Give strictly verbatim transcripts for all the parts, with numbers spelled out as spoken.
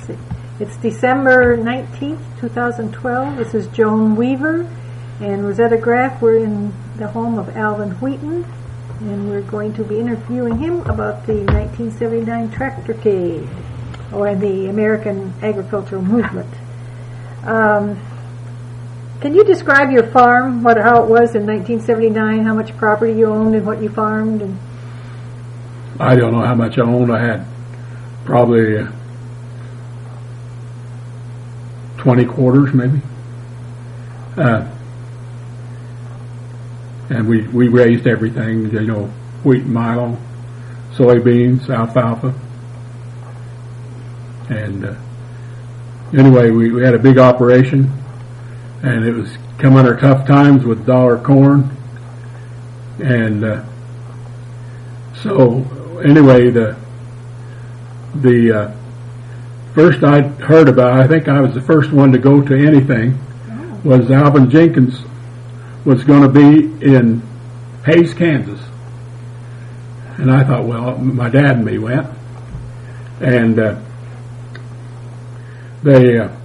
see. It's December nineteenth, twenty twelve. This is Joan Weaver and Rosetta Graff. We're in the home of Alvin Wheaton, and we're going to be interviewing him about the nineteen seventy-nine Tractorcade, or the American Agricultural Movement. Um, can you describe your farm, what how it was in nineteen seventy-nine, how much property you owned and what you farmed? And I don't know how much I owned. I had probably uh, twenty quarters, maybe. Uh, and we, we raised everything, you know, wheat and milo, soybeans, alfalfa. And uh, anyway, we, we had a big operation, and it was come under tough times with dollar corn. And uh, so anyway, the the uh, first I heard about, I think I was the first one to go to anything, was Alvin Jenkins was going to be in Hays, Kansas. And I thought, well, my dad and me went. And uh, they, uh,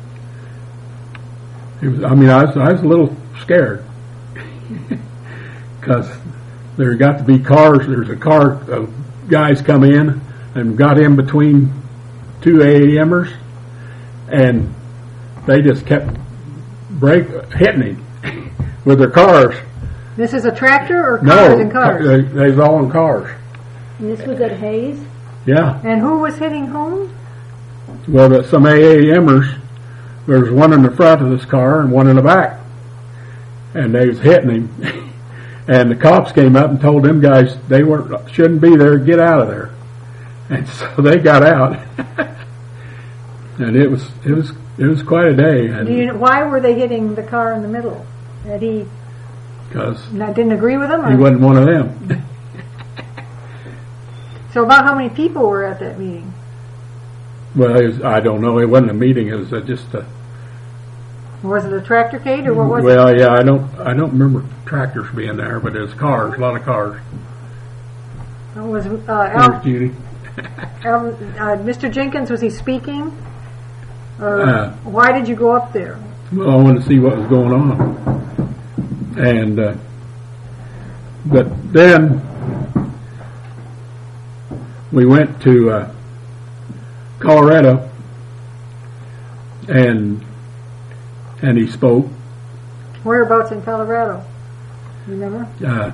it was, I mean, I was, I was a little scared because there got to be cars, there's a car, uh, guys come in and got in between two A A Mers, and they just kept break hitting him with their cars. this is a tractor or cars No, and cars? they, they was all in cars. And this was at Hays? Yeah. And who was hitting whom? Well, the, some A A Mers, there was one in the front of this car and one in the back, and they was hitting him. And the cops came up and told them guys they weren't shouldn't be there, get out of there. And so they got out. And it was it was it was quite a day. And Do you, why were they hitting the car in the middle? That he because not, didn't agree with them? Or? he wasn't one of them. So about how many people were at that meeting? Well, it was, I don't know. It wasn't a meeting. It was uh, just a. Was it a tractorcade or what was well, it? yeah, I don't I don't remember tractors being there, but there's cars, a lot of cars. It was uh, Al, There's Judy. Al, uh, Mister Jenkins, was he speaking? Or Uh, why did you go up there? Well, I wanted to see what was going on. And, uh, but then we went to uh, Colorado, and and he spoke. Whereabouts in Colorado? You remember? Uh,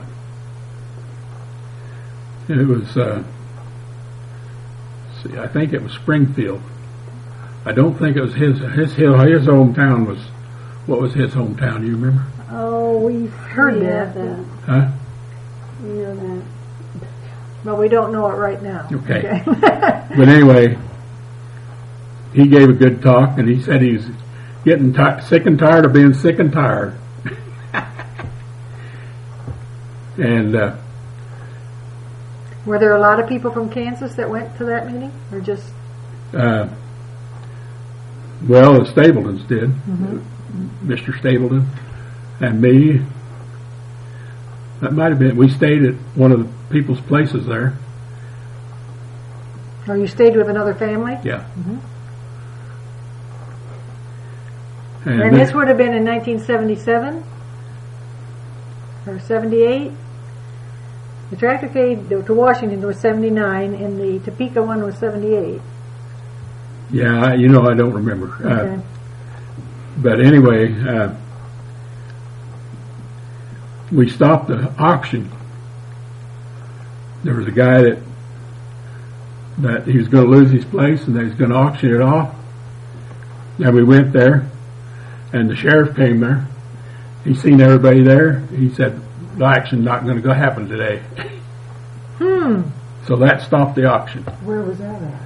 it was, uh, see, I think it was Springfield. I don't think it was his his his hometown was. What was his hometown? Do you remember? Oh, we've heard We that, have that. Huh? We know that. but we don't know it right now. Okay. But anyway, he gave a good talk, and he said he's getting t- sick and tired of being sick and tired. And uh, Were there a lot of people from Kansas that went to that meeting, or just? uh, well, the Stapletons did. Mm-hmm. Mister Stapleton and me. That might have been. We stayed at one of the people's places there. Or you stayed with another family? Yeah. Mm-hmm. And, And then- this would have been in nineteen seventy-seven or seventy-eight. The Tractorcade to Washington was seventy-nine, and the Topeka one was seventy-eight. yeah, I- you know, I don't remember. Okay. Uh, but anyway, uh, we stopped the auction. There was a guy that that he was going to lose his place, and they was going to auction it off. And we went there, and the sheriff came there. He seen everybody there. He said, "The auction's not going to go happen today." Hmm. So that stopped the auction. Where was that at?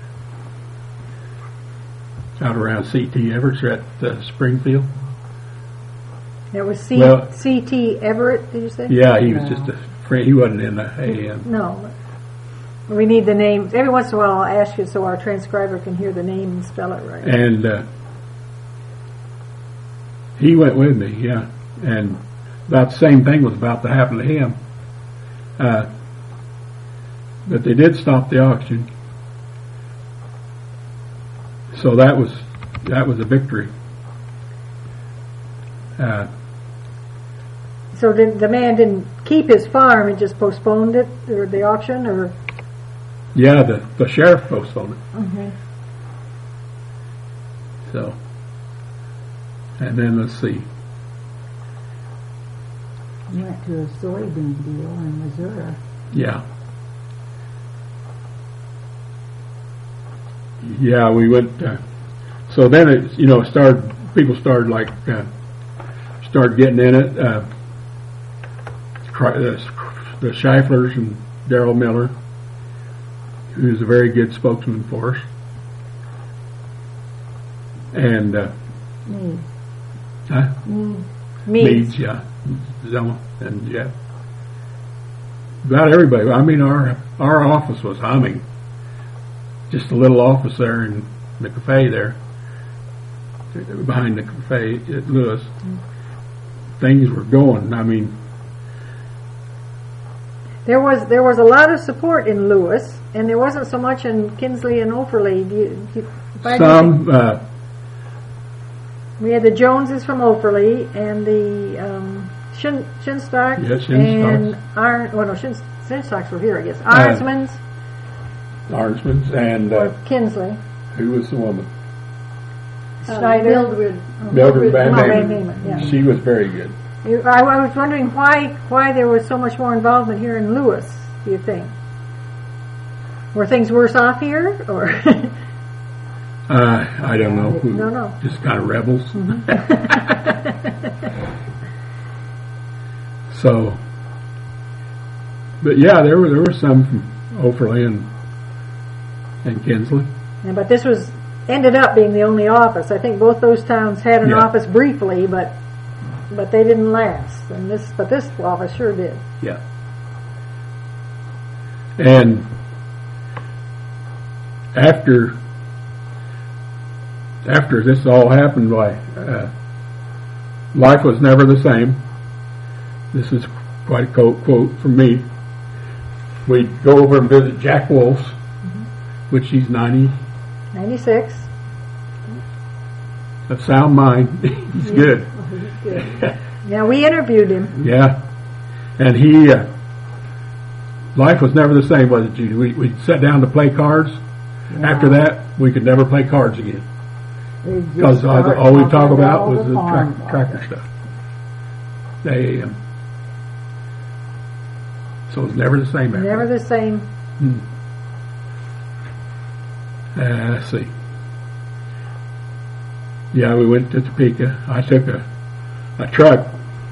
Out around C T Everett's at uh, Springfield. It was C- Well- C T Everett, did you say? Yeah, he was just a friend. He wasn't in the A M. No. We need the name. Every once in a while I'll ask you so our transcriber can hear the name and spell it right. And uh, he went with me, yeah. And about the same thing was about to happen to him. Uh, but they did stop the auction. so that was that was a victory. Uh, So the, the man didn't keep his farm, and just postponed it, or the auction, or? yeah, the, the sheriff postponed it. Okay. So, and then let's see. You went to a soybean deal in Missouri. Yeah. Yeah, we went. Uh, so then it, you know, started. People started like uh, started getting in it. Uh, the Scheiflers and Darrell Miller, who's a very good spokesman for us, and uh, Me. huh? Me. Meads. Meads, yeah, Zelma and Jeff. About everybody. I mean, our our office was humming. Just a little office there in the cafe there, behind the cafe at Lewis. Things were going. I mean, There was there was a lot of support in Lewis, and there wasn't so much in Kinsley and Offerley. Do you, do you find anything? some. Uh, We had the Joneses from Offerley, and the um, Shin, Shinstock, Yeah, Shinstocks. and Iron. Well, no, Shin, Shinstocks were here, I guess. Ironsmans Arnsman's and uh, or Kinsley. who was the woman? Uh, Schneider. Mildred. Mildred Van Oh, Van Diemen. Diemen, yeah. She was very good. You- I, I was wondering why why there was so much more involvement here in Lewis. Do you think? Were things worse off here, or? Uh, I don't know. Who, No, no. Just kind of rebels. So, but yeah, there were there were some from Offerley and and Kinsley. Yeah, but this was ended up being the only office. I think both those towns had an Yeah. office briefly, but but they didn't last. And this, but this office sure did. Yeah. And after after this all happened, why uh, life was never the same. This is quite a quote, quote from me. We'd go over and visit Jack Wolf's, which he's ninety, Ninety-six. of sound mind. He's good. Yeah, we interviewed him. Yeah. And he, uh, life was never the same, was it, Judy? We, we sat down to play cards. After that, we could never play cards again. We just Because all, start all we talking talk about all was the farm trac- tractor stuff. They, um, so it was never the same after Never that. the same. Uh, let's see. Yeah, we went to Topeka. I took a, a truck,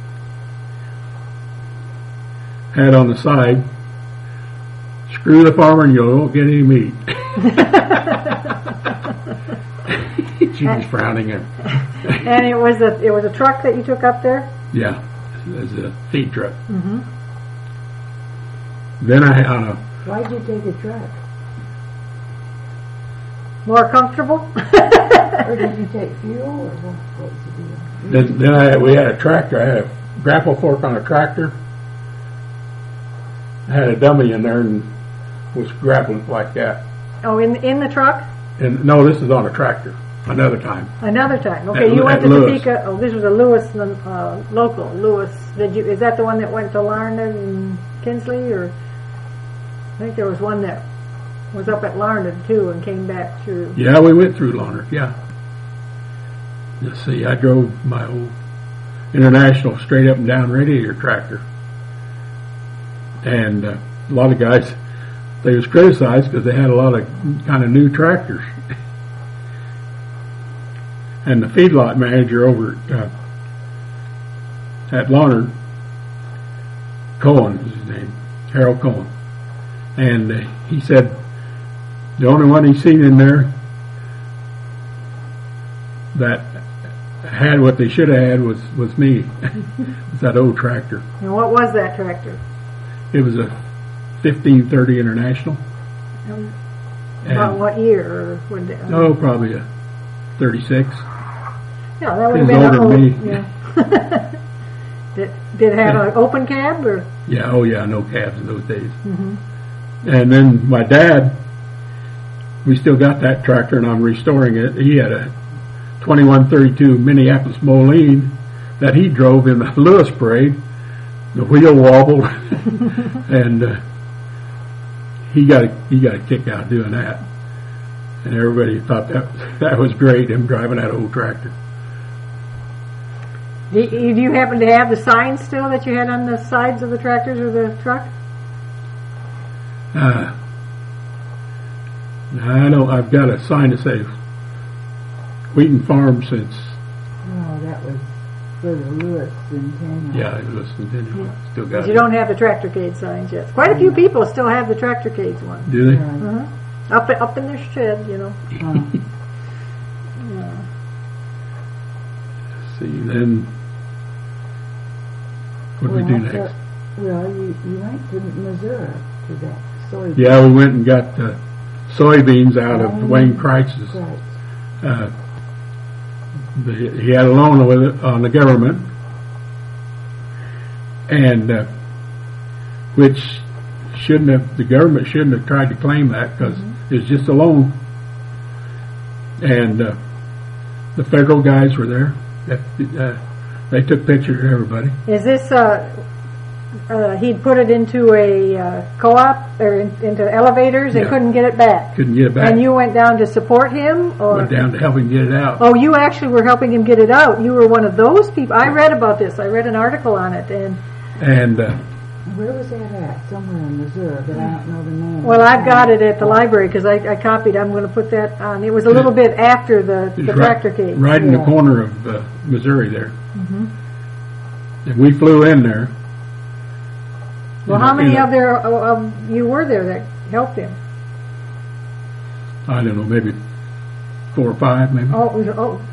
had on the side, screw the farmer and you won't get any meat. She was frowning at And it was a it was a truck that you took up there. yeah, as a feed truck. Mm-hmm. Then I, uh, Why'd you take a truck? More comfortable. Or did you take fuel, or what, what was the deal? then, then I, we had a tractor. I had a grapple fork on a tractor. I had a dummy in there and was grappling like that. Oh, in in the truck. And no, this is on a tractor. Another time. Another time. Okay, At- you went at to Lewis. Topeka. Oh, this was a Lewis uh, local. Lewis. Did you? Is that the one that went to Larned and Kinsley, or I think there was one that was up at Larned too and came back through. Yeah, we went through Larned. Yeah. Let's see. I drove my old International straight up and down radiator tractor, and uh, a lot of guys they was criticized because they had a lot of kind of new tractors. And the feedlot manager over at, uh, at Larned, Cohen is his name, Harold Cohen, and uh, he said the only one he's seen in there that had what they should have had was, was me. It's that old tractor. And what was that tractor? It was a fifteen thirty International. Um, And- About what year? Or when did, Oh, probably a thirty-six. yeah, that would have He's been older old. than me. Yeah. did, did it have an open cab or? Yeah, oh yeah, no cabs in those days. Mm-hmm. And then my dad, we still got that tractor, and I'm restoring it. He had a twenty-one thirty-two Minneapolis Moline that he drove in the Lewis parade. The wheel wobbled, and uh, he got a, he got a kick out of doing that. And everybody thought that that was great, him driving that old tractor. Do you, do you happen to have the signs still that you had on the sides of the tractors or the truck? Uh, I don't. I've got a sign that says Wheaton Farm since. No, that was for the Lewis Centennial. Yeah, it was Centennial. Still got Because it. you don't have the Tractorcade signs yet. Quite a few people still have the Tractorcades one. Do they? Right. Uh-huh. Up up in their shed, you know. Huh. Yeah. See, then what do we do Well, next? so- Well, you, you went to Missouri to that soy. Yeah, we went and got the soybeans out of Oh. Wayne Kreitz's. Right. Uh, the, he had a loan with it on the government, and uh, which shouldn't have. The government shouldn't have tried to claim that because Mm-hmm. it's just a loan. And uh, the federal guys were there. Uh, they took pictures of everybody. Is this, uh, uh, he'd put it into a uh, co-op or in, into elevators and Yeah. couldn't get it back? Couldn't get it back. And you went down to support him? Or Went down to help him get it out. Oh, you actually were helping him get it out. You were one of those people. I read about this. I read an article on it. And And uh, Where was that at? Somewhere in Missouri, but I don't know the name. well, I've got it at the library because I, I copied. I'm going to put that on. It was a little bit after the, the it's right, Tractorcade. right in the Yeah. corner of uh, Missouri there. Mm-hmm. And we flew in there. Well, In a- how many in a- of there of you were there that helped him? I don't know, maybe four or five, maybe. Oh, it was- oh.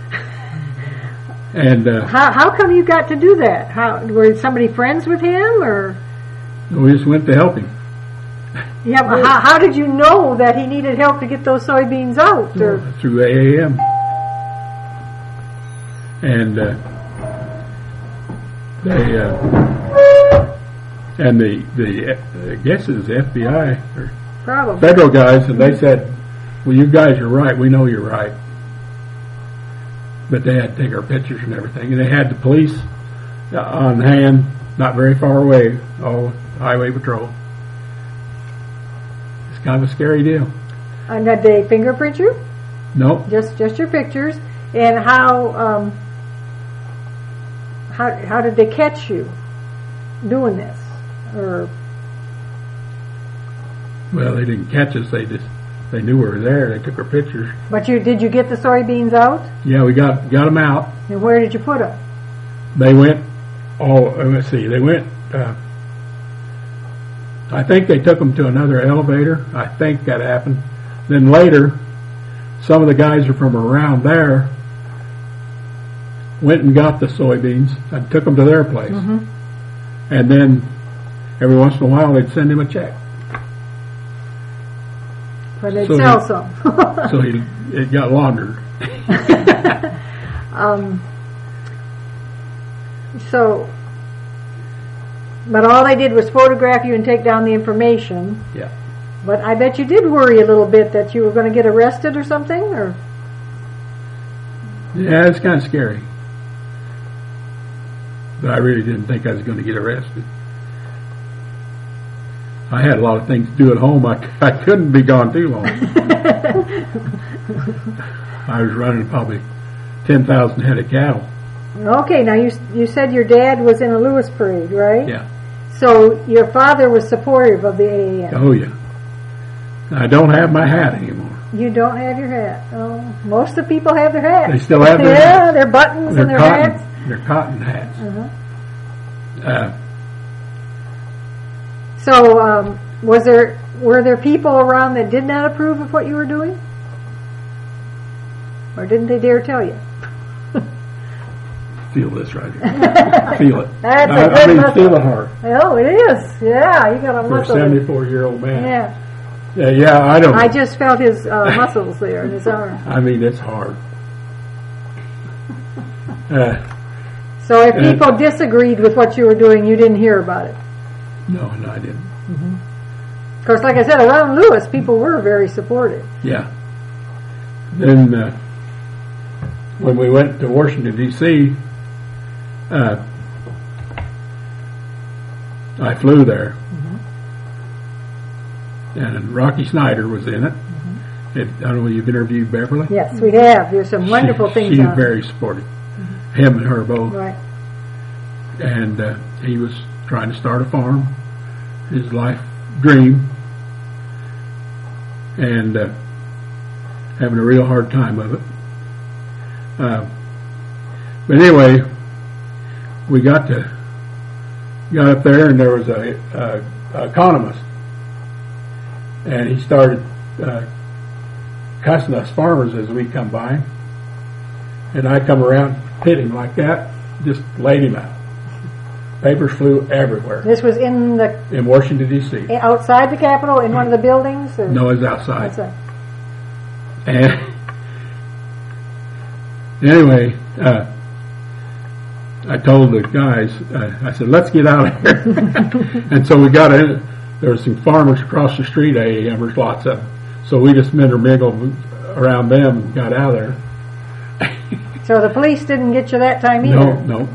And uh, How how come you got to do that? How were somebody friends with him or? we just went to help him. Yeah, but how, how did you know that he needed help to get those soybeans out? Or Through A A M. And uh, they uh, and the the uh, I guess it was the F B I or probably. federal guys, and they said, "Well, you guys are right. We know you're right." But they had to take our pictures and everything, and they had the police uh, on hand, not very far away, all highway patrol. It's kind of a scary deal. And did they fingerprint you? Nope. Just just your pictures. And how um, how how did they catch you doing this? Or Well, they didn't catch us. They just they knew we were there. They took our pictures. but you did you get the soybeans out? Yeah, we got got them out. And where did you put them? They went. Oh, let's see. They went. Uh, I think they took them to another elevator. I think that happened. Then later, some of the guys are from around there went and got the soybeans and took them to their place. Mm-hmm. And then every once in a while they'd send him a check. But they'd So sell he- some. So he it got laundered. um, so, but all they did was photograph you and take down the information. Yeah. But I bet you did worry a little bit that you were going to get arrested or something, or Yeah, it's kind of scary. But I really didn't think I was going to get arrested. I had a lot of things to do at home. I, I couldn't be gone too long. I was running probably ten thousand head of cattle. okay. Now you you said your dad was in a Lewis parade, right? Yeah. So your father was supportive of the A A M. Oh, yeah. I don't have my hat anymore. You don't have your hat. Oh, most of the people have their hats. They still have their yeah, hats. their buttons They're and their cotton. hats. They're cotton hats. Uh-huh. Uh, So, um, was there were there people around that did not approve of what you were doing, or didn't they dare tell you? feel this right here. Feel it. That's a I, I good mean, muscle. feel the heart Oh, it is. Yeah, you got a for a muscle. seventy-four-year-old man. Yeah, Yeah, yeah, I don't. I just felt his uh, muscles there in his arm. I mean, it's hard. Uh, So, if Uh, people disagreed with what you were doing, you didn't hear about it. no, no, I didn't. course, like I said, around Lewis, people were very supportive. Yeah. Then uh, when we went to Washington, D C, uh, I flew there. Mm-hmm. And Rocky Snyder was in it. Mm-hmm. it. I don't know, you've interviewed Beverly? Yes, we have. There's some wonderful she, things she's on it. very supportive. Mm-hmm. Him and her both. Right. And uh, he was trying to start a farm, his life dream, and uh, having a real hard time of it. Uh, but anyway, we got to got up there, and there was a, a, a economist, and he started uh, cussing us farmers as we come by, and I come around, hit him like that, just laid him out. Papers flew everywhere. This was in the In Washington, D C outside the Capitol, in one of the buildings? Or? No, it was outside. Outside. And anyway, uh, I told the guys, uh, I said, let's get out of here. And so we got in. There were some farmers across the street, A A Mers, lots of them. So we just intermingled around them and got out of there. So the police didn't get you that time either? No, no.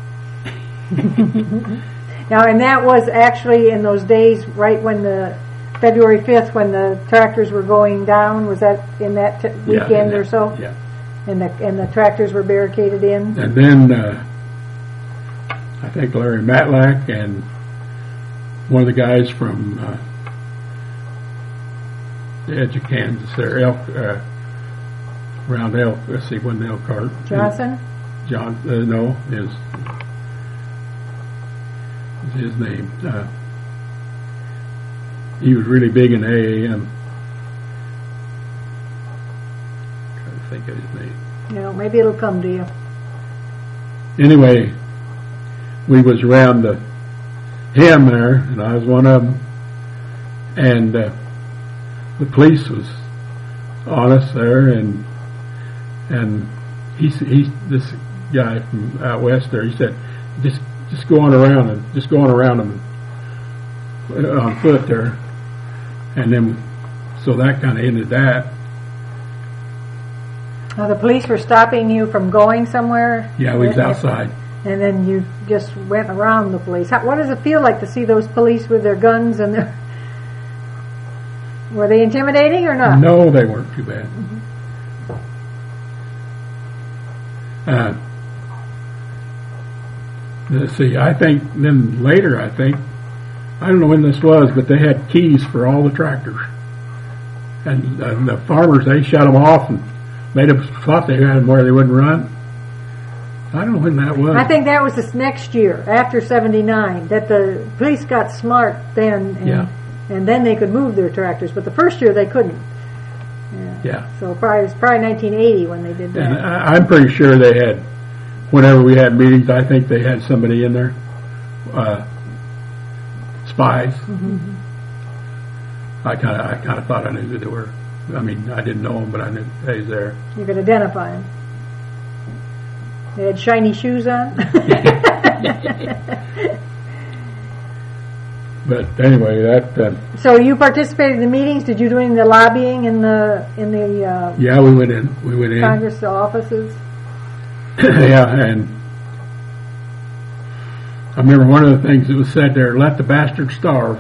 Now, and that was actually in those days, right when the February fifth, when the tractors were going down. Was that in that t- weekend yeah, or so? Yeah. And the and the tractors were barricaded in. And then uh, I think Larry Matlack and one of the guys from uh, the edge of Kansas, there, Elk, uh, around Elk. Let's see, when the Elkhart. Johnson. John, uh, no, his his name. Uh, he was really big in A A M. Trying to think of his name. You know, maybe it'll come to you. Anyway, we was around the him there, and I was one of them. And uh, the police was on us there, and and he he this guy from out west there, he said, just just go on around and just go on around them on foot there, and then so that kind of ended that. Now, the police were stopping you from going somewhere? Yeah, we was outside. And then you just went around the police. How, what does it feel like to see those police with their guns and their... Were they intimidating or not? No, they weren't too bad. Mm-hmm. Uh, let's see, I think, then later, I think, I don't know when this was, but they had keys for all the tractors. And, and the farmers, they shut them off and made them thought they had them where they wouldn't run. I don't know when that was. I think that was this next year, after seventy-nine, that the police got smart then, and, Yeah. and then they could move their tractors. But the first year they couldn't. Yeah. Yeah. So probably, it was probably nineteen eighty when they did that. And I, I'm pretty sure they had, whenever we had meetings, I think they had somebody in there, uh, spies. Mm-hmm. I kind of, I kind of thought I knew who they were. I mean, I didn't know them, but I knew they was there. You could identify them. They had shiny shoes on. But anyway, that. Uh, So you participated in the meetings? Did you do any of the lobbying in the in the uh, yeah, we went in. We went in. Congress offices? Yeah, and I remember one of the things that was said there: "Let the bastard starve."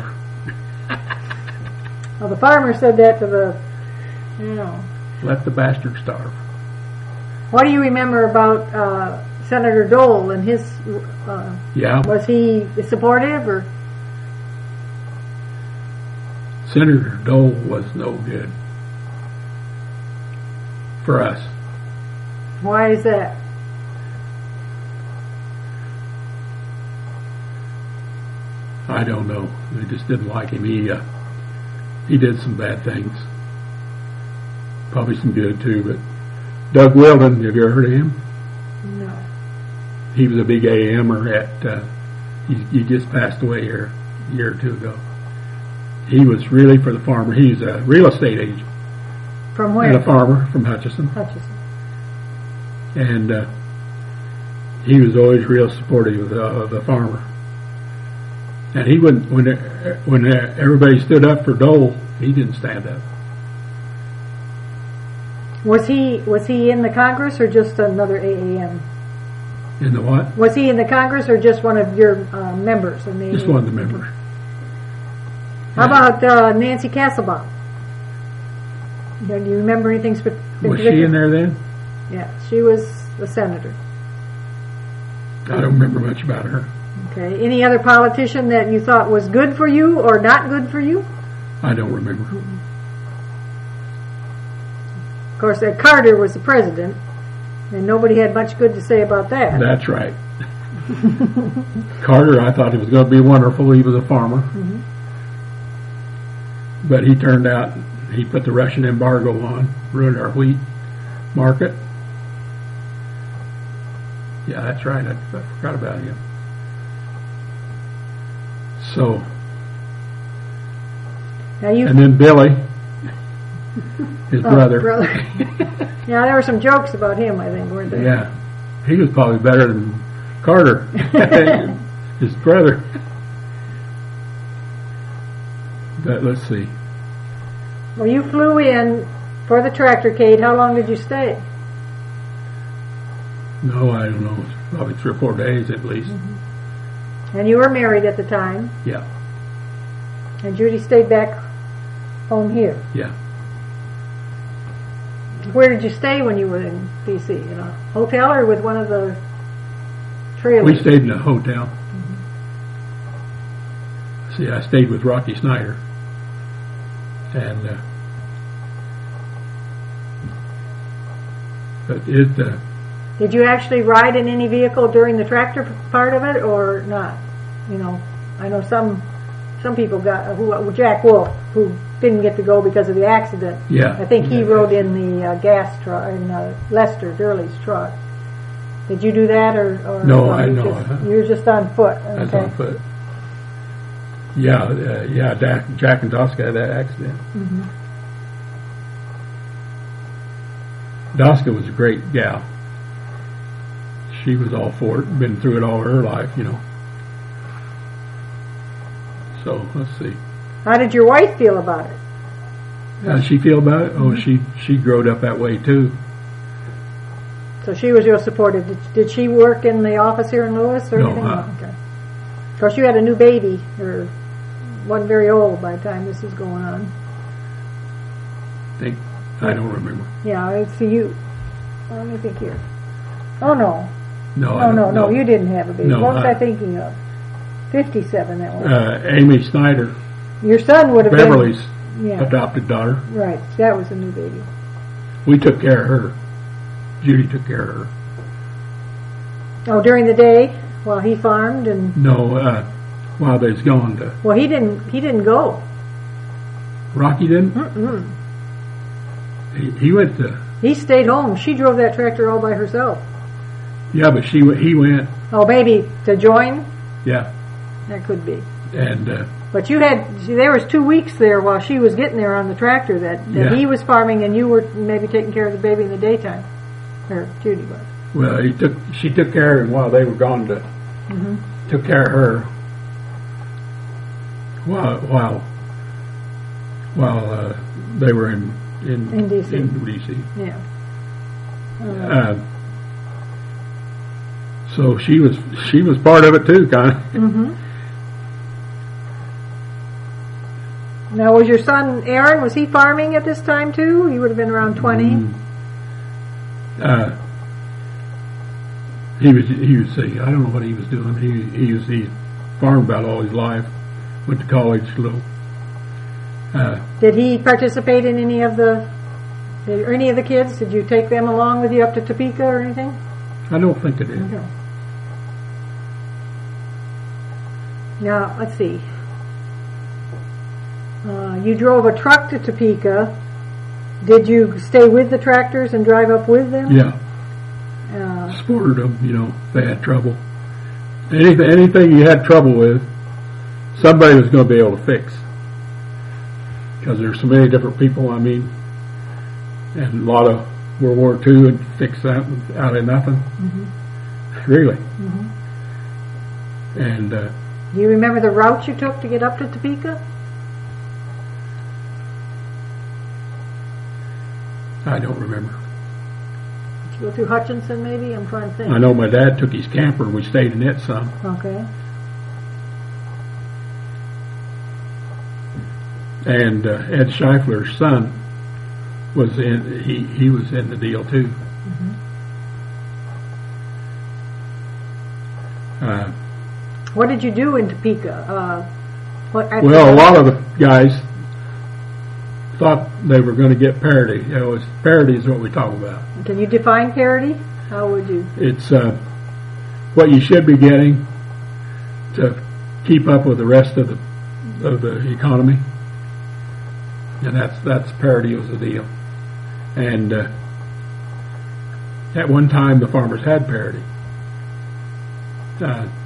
Well, the farmer said that to the, you know. Let the bastard starve. What do you remember about uh, Senator Dole and his? Uh, Yeah. was he supportive or? Senator Dole was no good for us. Why is that? I don't know. They just didn't like him. He uh, he did some bad things. Probably some good too. But Doug Weldon, have you ever heard of him? No. He was a big A A M-er at. Uh, he, he just passed away here a year or two ago. He was really for the farmer. He's a real estate agent From where? and a farmer from Hutchinson. Hutchison. And uh, he was always real supportive of the, of the farmer. And he wouldn't, when, when everybody stood up for Dole, he didn't stand up. Was he was he in the Congress or just another A A M? In the what? Was he in the Congress or just one of your uh, members? In the Just one of the members. How about uh, Nancy Castlebaum? Do you remember anything specific? Was she in there then? Yeah, she was a senator. I don't remember much about her. Okay. Any other politician that you thought was good for you or not good for you? I don't remember. Of course, uh, Carter was the president, and nobody had much good to say about that. That's right. Carter, I thought he was going to be wonderful. He was a farmer. Mm-hmm. But he turned out, he put the Russian embargo on, ruined our wheat market. Yeah, that's right. I, I forgot about him. So, Now you, and then Billy, his oh, brother. brother. Yeah, there were some jokes about him, I think, weren't there? Yeah, he was probably better than Carter, his brother. But let's see. Well, you flew in for the tractorcade. How long did you stay? No, I don't know. Probably three or four days at least. Mm-hmm. And you were married at the time. Yeah, And Judy stayed back home here. yeah. Where did you stay when you were in D C? In a hotel or with one of the trailers? We stayed in a hotel. See, I stayed with Rocky Snyder. And, uh, but it, uh, Did you actually ride in any vehicle during the tractor part of it, or not? You know, I know some some people got who Jack Wolf, who didn't get to go because of the accident. yeah. I think he yeah. rode in the uh, gas truck in uh, Lester Durley's truck. Did you do that, or, or No, or I you know. just- You were just on foot. I was Okay. on foot. Yeah, uh, yeah, Jack, Jack and Doska had that accident. Mm-hmm. Doska was a great gal. She was all for it, been through it all her life, you know. So, let's see. How did your wife feel about it? How does she feel about it? Oh, she, she growed up that way too. So she was real supportive. Did, did she work in the office here in Lewis or No, anything? uh, Okay. Of course, you had a new baby, or wasn't very old by the time this is going on. I think, I don't remember. Yeah, I see you. Let me think here. Oh no, No, I no, don't no, no, know. you didn't have a baby. No, what was I- I thinking of? Fifty-seven. That was. Uh, Amy Snyder, Your son would have Beverly's been. Yeah. adopted daughter. Right. That was a new baby. We took care of her. Judy took care of her. Oh, during the day while he farmed and No, uh, while they was going to well, he didn't. He didn't go. Rocky didn't. Mm-mm. He, he went to He stayed home. She drove that tractor all by herself. yeah, but she went- he went Oh, maybe to join. yeah, That could be. and uh, But you had, see, there was two weeks there while she was getting there on the tractor that, that Yeah. he was farming and you were maybe taking care of the baby in the daytime. Or Judy was. well, he took she took care of him while they were gone to Mm-hmm. took care of her while while while uh, they were in in In D C. in D C. Yeah. Uh, Uh, so she was she was part of it too, kind of. mm-hmm. Now, was your son Aaron, was he farming at this time too? He would have been around twenty. Mm. Uh, he was he was say I don't know what he was doing. He he was he farmed about all his life. Went to college a little. Uh, Did he participate in any of the, or any of the kids? Did you take them along with you up to Topeka or anything? I don't think it is. Okay. Now, let's see. Uh, you drove a truck to Topeka. Did you stay with the tractors and drive up with them? Yeah, Uh, supported them. You know, if they had trouble. Anything anything you had trouble with, somebody was going to be able to fix. Because there's so many different people. I mean, and a lot of World War Two and fix that out of nothing. mhm, Really. mhm. And uh, Do you remember the route you took to get up to Topeka? I don't remember. Did you go through Hutchinson maybe? I'm trying to think. I know my dad took his camper and we stayed in it some. Okay. And uh, Ed Scheifler's son was in. He he was in the deal too. Mm-hmm. Uh, what did you do in Topeka? Uh, what, well, a lot of the guys thought they were going to get parity. You know, it's, parity is what we talk about. Can you define parity? How would you? It's uh, what you should be getting to keep up with the rest of the of the economy. And that's that's parity was the deal. And uh, at one time, the farmers had parity. Uh,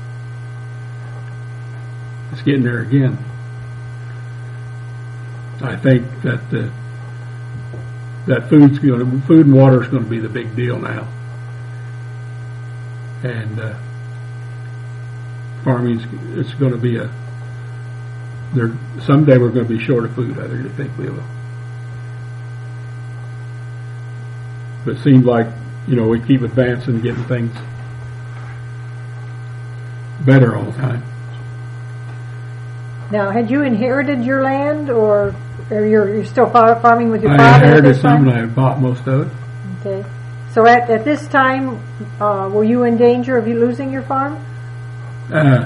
it's getting there again. I think that the that food's going to food and water is going to be the big deal now. And uh, farming it's going to be a. There, someday we're going to be short of food. I really think we will. But it seems like, you know, we keep advancing, getting things better all the time. Now, had you inherited your land, or, or you're, you're still far- farming with your I father at inherited this some time? and I bought most of it. Okay. So at, at this time, uh, were you in danger of you losing your farm? Uh,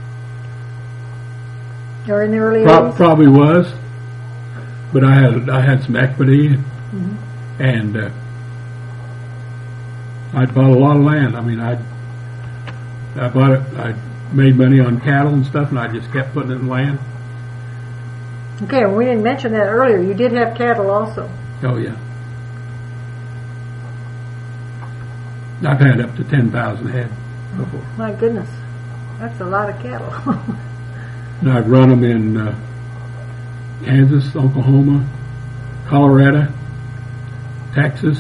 Or in the early Pro- eighties? probably was, but I had I had some equity, Mm-hmm. and uh, I'd bought a lot of land. I mean, I I bought it. I made money on cattle and stuff, and I just kept putting it in land. Okay, well, we didn't mention that earlier. You did have cattle also. Oh yeah, I've had up to ten thousand head before, My goodness, that's a lot of cattle. and I've run them in uh, Kansas, Oklahoma, Colorado, Texas,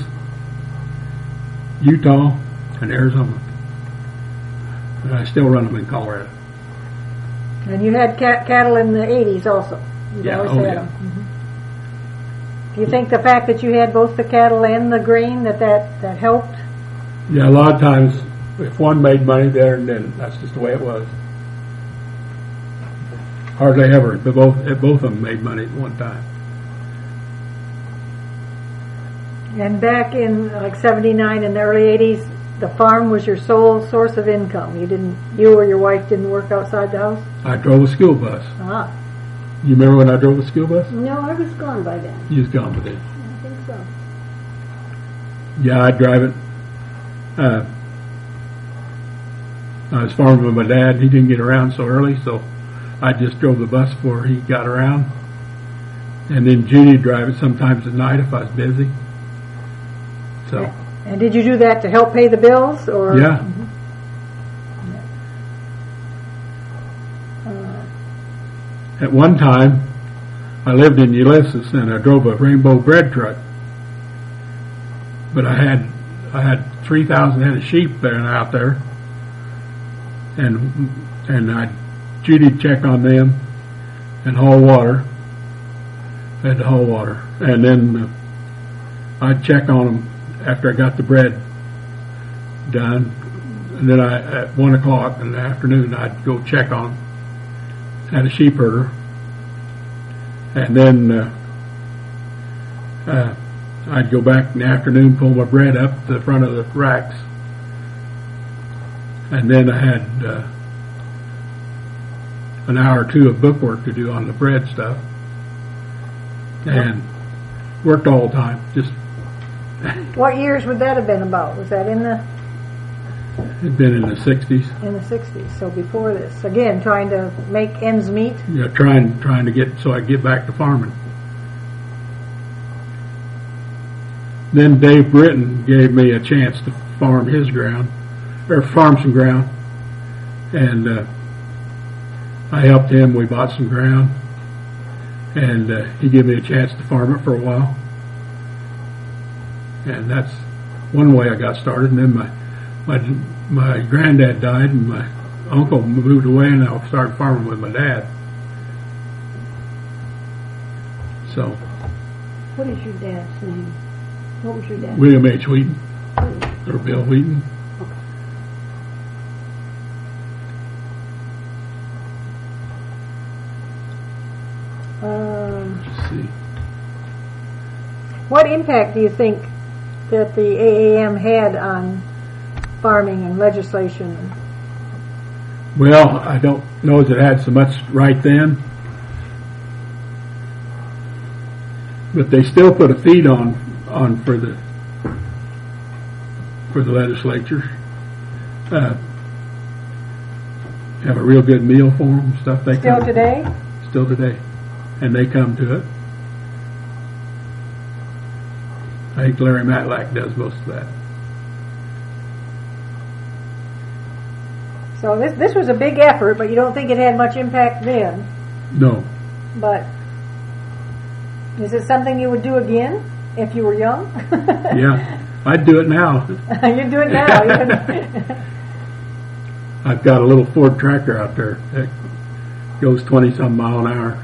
Utah, and Arizona. And I still run them in Colorado. And you had cat- cattle in the eighties also. You Yeah, always oh, had yeah. them. Mm-hmm. Do you think the fact that you had both the cattle and the grain that that, that helped? Yeah, a lot of times, if one made money, the other didn't. That's just the way it was. Hardly ever, but both both of them made money at one time. And back in like seventy-nine in the early eighties, the farm was your sole source of income. You didn't, you or your wife didn't work outside the house? I drove a school bus. Ah. You remember when I drove a school bus? No, I was gone by then. You was gone with it. I think so. Yeah, I'd drive it. Uh, I was farming with my dad. He didn't get around so early, so I just drove the bus before he got around. And then Judy'd drive it sometimes at night if I was busy. So, And did you do that to help pay the bills, or? yeah. Mhm. Uh, At one time, I lived in Ulysses and I drove a rainbow bread truck. But I had I had three thousand head of sheep there and out there, and and I Judy'd check on them and haul water. I had to haul water, and then uh, I'd check on them after I got the bread done, and then I at one o'clock in the afternoon I'd go check on them. Had a sheep herder, and then uh, uh, I'd go back in the afternoon, pull my bread up to the front of the racks, and then I had uh, an hour or two of bookwork to do on the bread stuff, and worked all the time. Just what years would that have been about? Was that in the had been in the sixties. in the sixties? So before this, again, trying to make ends meet. You know, trying trying to get so I get back to farming. Then Dave Britton gave me a chance to farm his ground, or farm some ground, and uh, I helped him. We bought some ground, and uh, he gave me a chance to farm it for a while, and that's one way I got started. And then my my my granddad died, and my uncle moved away, and I started farming with my dad. So, What is your dad's name? What was your dad's William H. Wheaton, or Bill Wheaton. Um, Let's see. what impact do you think that the A A M had on farming and legislation? Well, I don't know that it had so much right then, but they still put a feed on on for the for the legislatures. Uh, have a real good meal for them, stuff they Still come, today? still today, and they come to it. I think Larry Matlack does most of that. So this this was a big effort, but you don't think it had much impact then. No, But is it something you would do again if you were young? yeah, I'd do it now. You do it now. You I've got a little Ford tractor out there that goes twenty some mile an hour.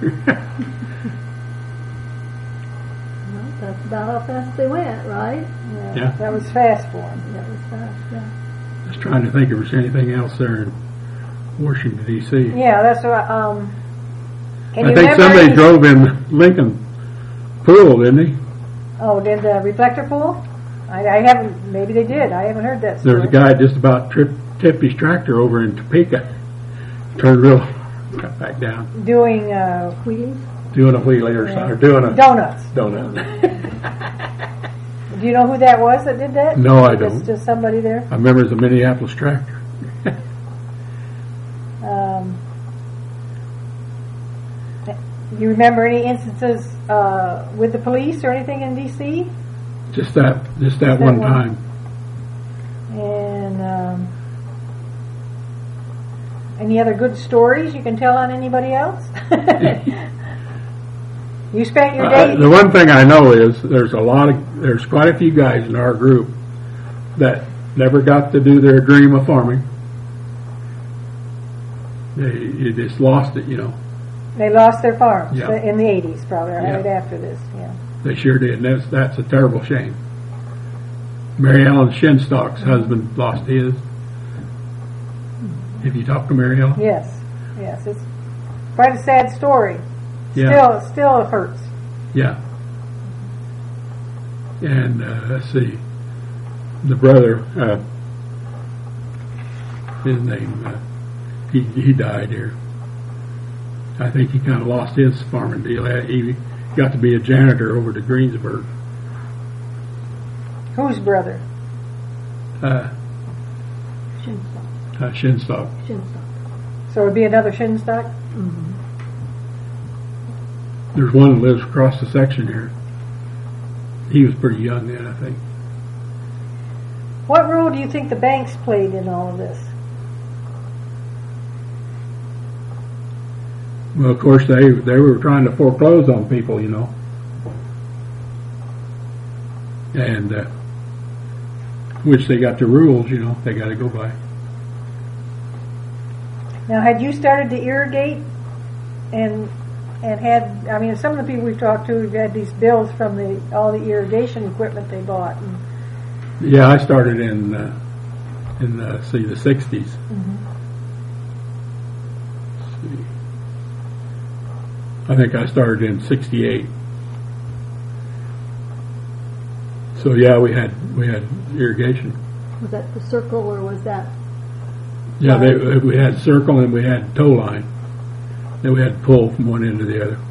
Well, that's about how fast they went, right? yeah, Yeah. That was fast for him. That was fast, yeah. Just trying to think if there's anything else there in Washington D C. Yeah, that's what. Um, can I you think remember somebody any- drove in Lincoln Pool, didn't he? Oh, did the reflector pool? I, I haven't. Maybe they did. I haven't heard that story. There was a guy just about trip, tipped his tractor over in Topeka, turned real, got back down, doing uh, Wheaties? doing a wheelie or something, or doing a donuts. donut. Do you know who that was that did that? No, I Just- don't. Just somebody there. I remember it was a Minneapolis tractor. Um, you remember any instances uh, with the police or anything in D C? Just that, just that that one one? time. And um, any other good stories you can tell on anybody else? You spent your Uh, day. the one thing I know is there's a lot of, there's quite a few guys in our group that never got to do their dream of farming. They, you just lost it, you know. They lost their farms Yeah. in the eighties, probably right Yeah. after this. Yeah. They sure did. And that's, that's a terrible shame. Mary Ellen Shinstock's husband lost his. Have you talked to Mary Ellen? Yes. Yes. It's quite a sad story. Yeah. Still, still it hurts. Yeah. And uh, let's see, the brother, uh, his name, uh, he he died here. I think he kind of lost his farming deal. He got to be a janitor over to Greensburg. Whose brother? Uh, Shinstock. uh, Shinstock. Shinstock. So it would be another Shinstock? There's one that lives across the section here. He was pretty young then, I think. What role do you think the banks played in all of this? Well, of course, they they were trying to foreclose on people, you know, and uh, which they got the rules, you know, they got to go by. Now, had you started to irrigate and and had, I mean, some of the people we've talked to, we've had these bills from the all the irrigation equipment they bought. And, Yeah, I started in uh, in uh, see the sixties. I think I started in sixty-eight. So yeah, we had we had irrigation. Was that the circle or was that? Yeah, they, we had circle and we had tow line. Then we had to pull from one end to the other.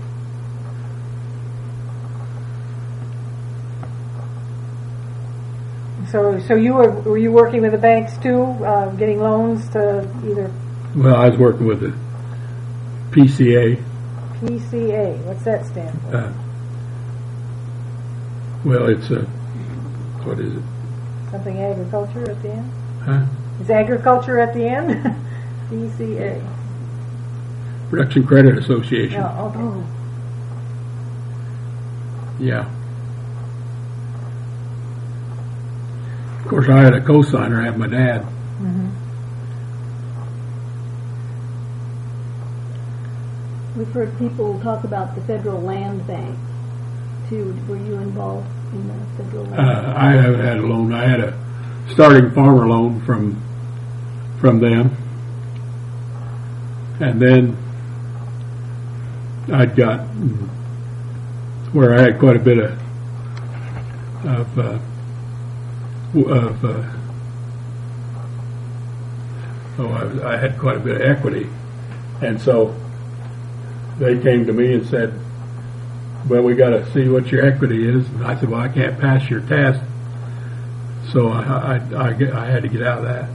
so, so you were were you working with the banks too, uh, getting loans to either Well, I was working with the P C A. P C A? What's that stand for? Uh, well, it's a what is it? Something agriculture at the end? Huh? Is agriculture at the end? P C A. Production Credit Association. Oh, okay. Oh, Yeah. Of course, I had a co-signer. I had my dad. Mhm. We've heard people talk about the federal land bank, too. Were you involved in the federal land Uh, bank? I haven't had a loan. I had a starting farmer loan from from them, and then I'd got where I had quite a bit of of uh, w- of uh, oh, I, was- I had quite a bit of equity, and so they came to me and said, "Well, we got to see what your equity is." And I said, "Well, I can't pass your test," so I I, I, get, I had to get out of that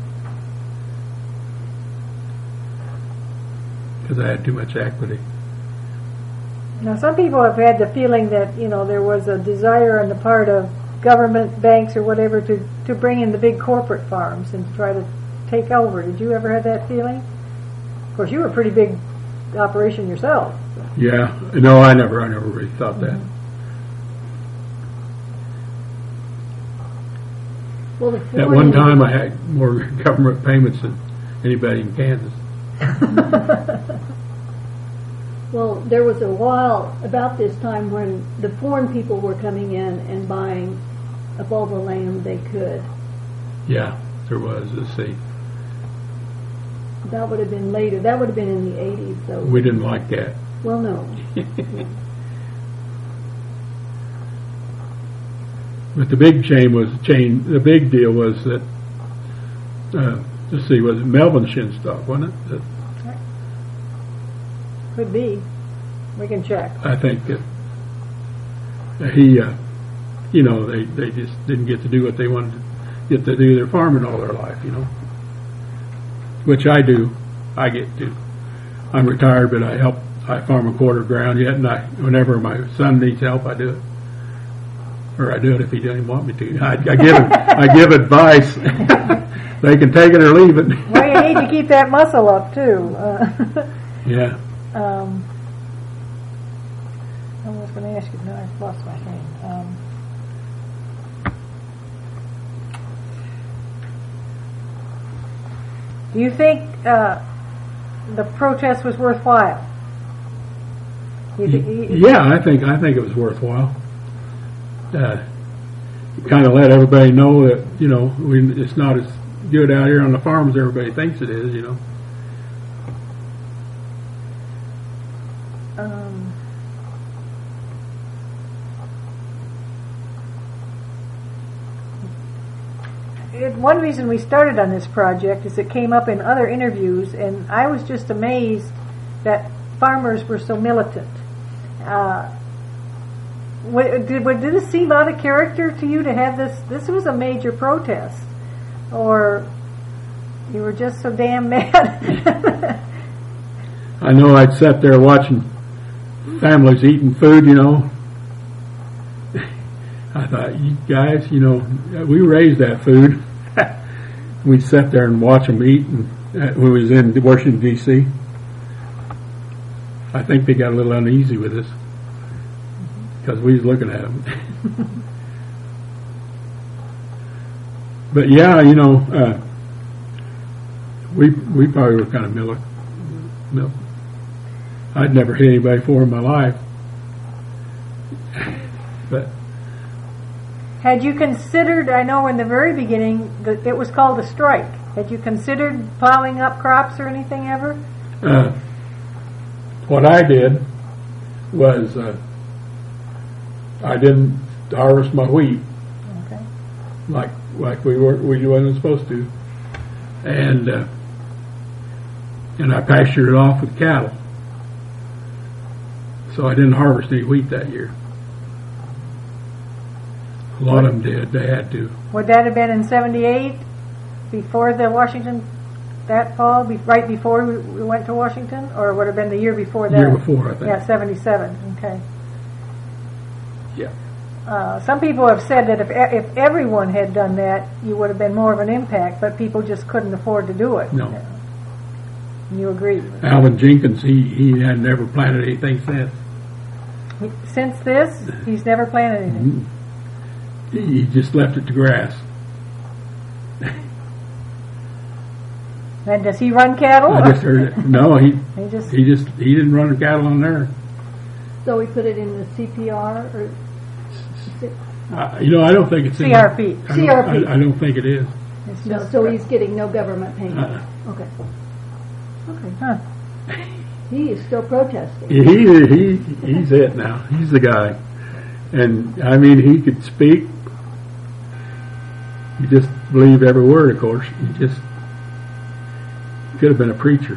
because I had too much equity. Now, some people have had the feeling that, you know, there was a desire on the part of government, banks, or whatever to, to bring in the big corporate farms and to try to take over. Did you ever have that feeling? Of course, you were a pretty big operation yourself. Yeah, no, I never, I never really thought that. Well, the At foreign- one time, I had more government payments than anybody in Kansas. Well, there was a while about this time when the foreign people were coming in and buying up all the land they could. Yeah, there was. Let's see, That would have been later. That would have been in the eighties, though. we didn't like that. Well, no. But the big chain was chain. The big deal was that. Uh, let's see, was it Melvin Shinstock, wasn't it? That, Could be. We can check. I think that that he, uh, you know, they they just didn't get to do what they wanted to get to do their farming all their life, you know. Which I do. I get to. I'm retired, but I help. I farm a quarter ground yet, and I, whenever my son needs help, I do it. Or I do it if he doesn't want me to. I, I give I give advice. They can take it or leave it. Well, you need to keep that muscle up, too. Uh, Yeah. um, I was going to ask you, no, I've lost my thing. Um, do you think uh, the protest was worthwhile? You thi- you- Yeah, I think I think it was worthwhile. Uh, kind of let everybody know that you know we, it's not as good out here on the farm as everybody thinks it is. You know. Um, it, one reason we started on this project is it came up in other interviews, and I was just amazed that farmers were so militant. Uh, wa- did, wa- did this seem out of character to you to have this? This was a major protest, or you were just so damn mad? I know I'd sat there watching families eating food. You know. I thought, you guys, you know, we raised that food. We'd sit there and watch them eat, and uh, when we was in Washington D C I think they got a little uneasy with us because we was looking at them. But yeah, you know, uh, we we probably were kind of mil- mil- I'd never hit anybody before in my life, but. Had you considered, I know in the very beginning, that it was called a strike. Had you considered plowing up crops or anything ever? Uh, what I did was uh, I didn't harvest my wheat Okay. like like we were we wasn't supposed to, and uh, and I pastured it off with cattle. So I didn't harvest any wheat that year. A lot of them did. They had to. Would that have been in seventy-eight, before the Washington, that fall, be, right before we, we went to Washington? Or would it have been the year before that? Year before, I think. Yeah, seventy-seven, okay. Yeah. Uh, some people have said that if e- if everyone had done that, you would have been more of an impact, but people just couldn't afford to do it. No. You agree? Alvin Jenkins, he, he had never planted anything since. Since this, he's never planted anything. He just left it to grass. And does he run cattle? I just heard it. No, he He just he just he didn't run cattle on there. So we put it in the C P R or Uh, you know, I don't think it's in C R P. I don't, C R P. I, I don't think it is. it's no? just So he's getting no government payment. Uh-uh. Okay. Okay. huh. He is still protesting. He he he's it now. He's the guy, and I mean he could speak. You just believe every word, of course. He just could have been a preacher.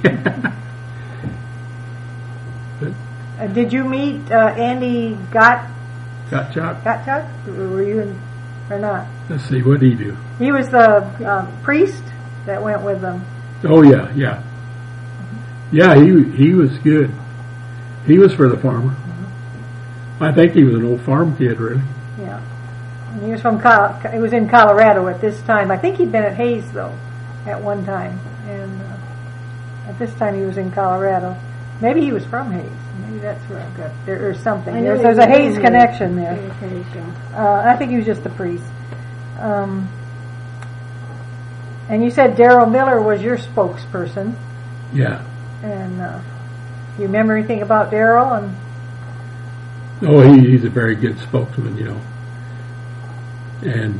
But Uh, did you meet uh, Andy Got got shot. Gottschalk? Or were you in, or not? Let's see what did he do. He was the um, priest that went with them. Oh yeah, yeah, yeah. He he was good. He was for the farmer. I think he was an old farm kid, really. Yeah. And he was from Col- he was in Colorado at this time. I think he'd been at Hayes though, at one time, and uh, at this time he was in Colorado. Maybe he was from Hayes. Maybe that's where I got there or something. I know There's, he there's was a Hayes in connection there. Okay, so. Uh, I think he was just a priest. Um, and you said Daryl Miller was your spokesperson, Yeah. and uh, you remember anything about Daryl? And Oh, he, he's a very good spokesman, you know. And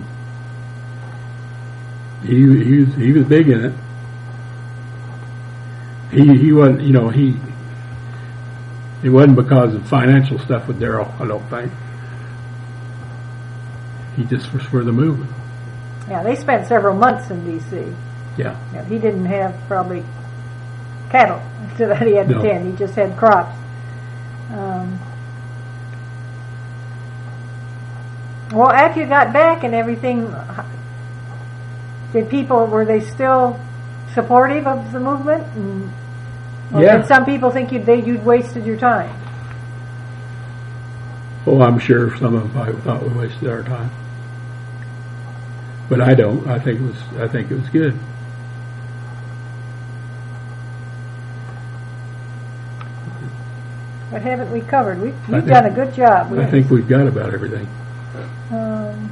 he he was he was big in it. He he wasn't, you know, he it wasn't because of financial stuff with Daryl, I don't think. He just was for the movement. yeah, they spent several months in D C Yeah. Yeah, he didn't have probably cattle so that he had to No. tend. He just had crops. Um, well, after you got back and everything, did people, were they still supportive of the movement? And, or Yeah. did some people think you'd, they, you'd wasted your time? Oh, I'm sure some of them probably thought we wasted our time. But I don't. I think it was I think it was good. What haven't we covered? We've, I you've think- done a good job. I think we've got about everything. Um,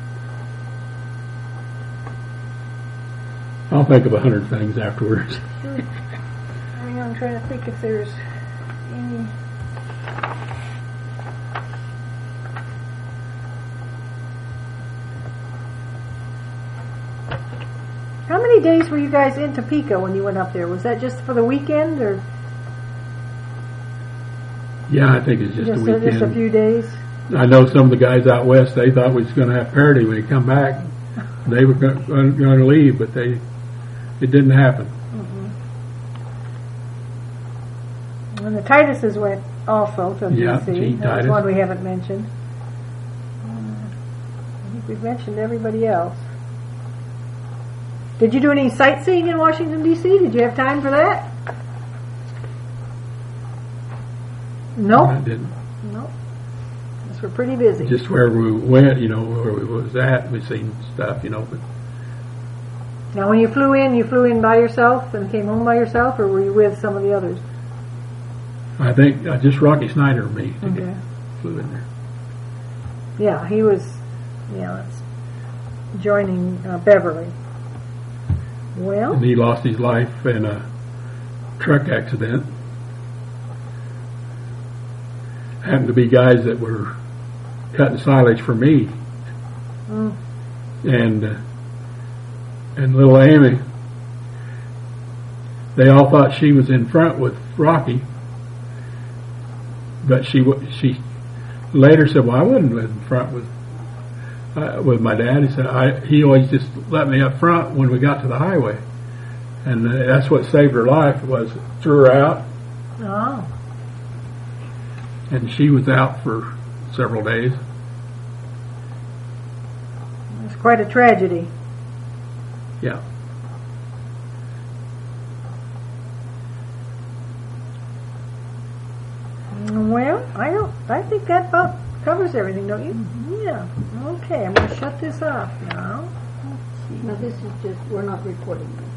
I'll think of a hundred things afterwards. I mean, I'm trying to think if there's any. How many days were you guys in Topeka when you went up there? Was that just for the weekend, or Yeah, I think it's just, just a a, weekend. just a few days? I know some of the guys out west, they thought we was going to have parity when we come back. They were going to leave, but they it didn't happen. And the Tituses went also to Yeah, D C. Gene That's Titus. one we haven't mentioned. Uh, I think we've mentioned everybody else. Did you do any sightseeing in Washington, D C? Did you have time for that? I Nope. didn't. Nope. Because we're pretty busy. Just where we went, you know, where we was at, we seen stuff, you know. But Now, when you flew in, you flew in by yourself and came home by yourself, or were you with some of the others? I think uh, just Rocky Snyder and me Okay. flew in there. Yeah, he was, yeah, that's joining uh, Beverly. Well, And he lost his life in a truck accident. Happened to be guys that were cutting silage for me. mm, And uh, and little Amy, they all thought she was in front with Rocky, but she wa- she later said, "Well, I wasn't in front with uh, with my dad." He said, "I he always just let me up front when we got to the highway," and uh, that's what saved her life. Was threw her out, oh, and she was out for several days. it's quite a tragedy. Yeah. Well, I don't. I think that about covers everything, don't you? Yeah. Okay, I'm going to shut this off now. Now this is just, we're not recording this.